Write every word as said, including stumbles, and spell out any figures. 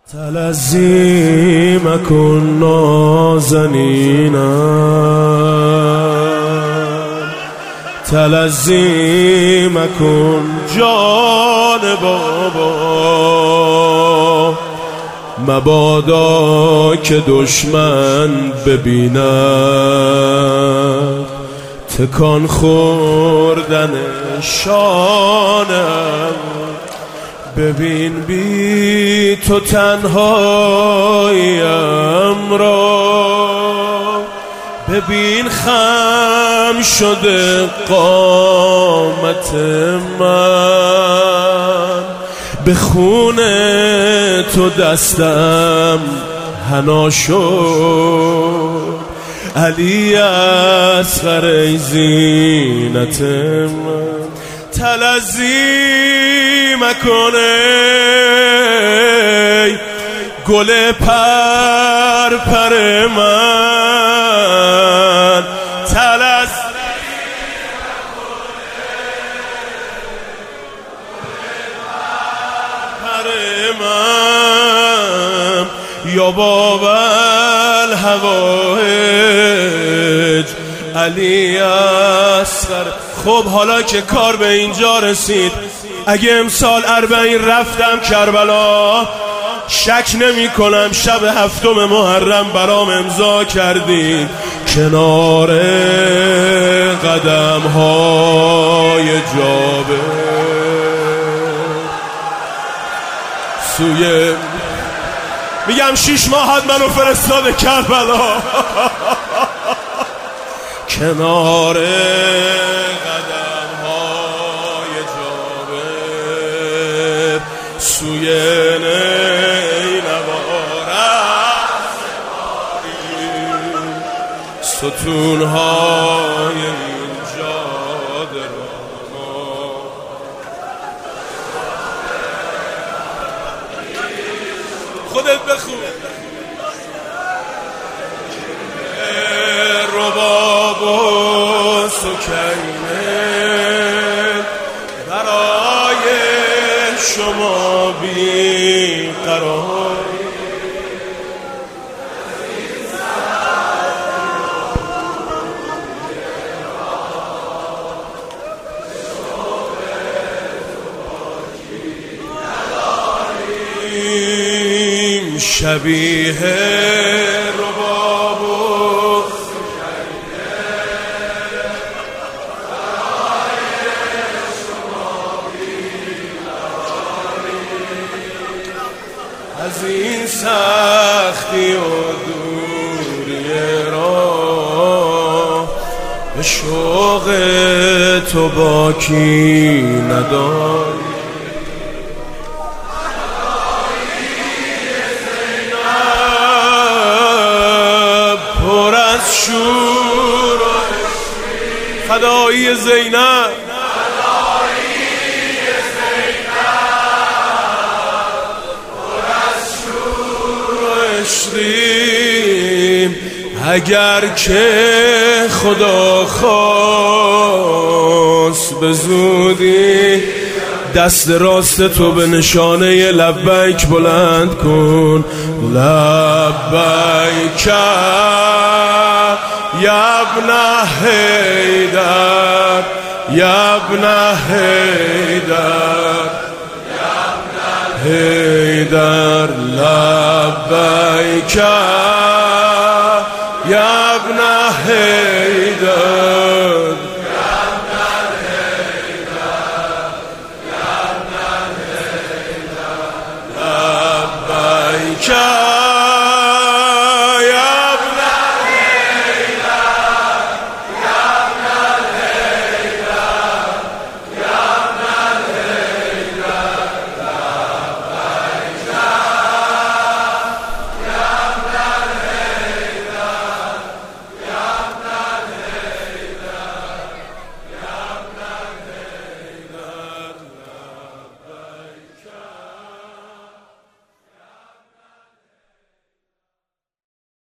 تلذی مکن نازنینم، تلذی مکن جان بابا، مبادا که دشمن ببیند تکان خوردن شانم. ببین بی تو تنهاییم را، ببین خم شده قامت من، به خون تو دستم حنا شد. علی اصغر ای زینت من، تلذی مکنه گل پر پر من، تلذی پر من یا بابل هوایج علی اصغر. خب حالا که کار به اینجا رسید، اگه امسال اربعین رفتم کربلا، شک نمی کنم شب هفتم محرم برام امضا کردین کنار قدم های جابر سوی. میگم شیش ماهت منو فرستاده کربلا کنار قدم های جابر سوی ستون های اینجا درما. خودت بخون رباب و سکینه برای شما بی قرار. شبیه رباب و سکینه برای شما بی‌قراری، از این سختی و دوری راه به شوق تو باکی نداری. شور فدایی زینب، فدایی زینب پر از شور و عشقیم. اگر که خدا خواست به زودی دست راست تو به نشانه لبیک بلند کن. لبیک یا ابن حیدر، یا ابن حیدر، حیدر لبیک یا ابن حیدر.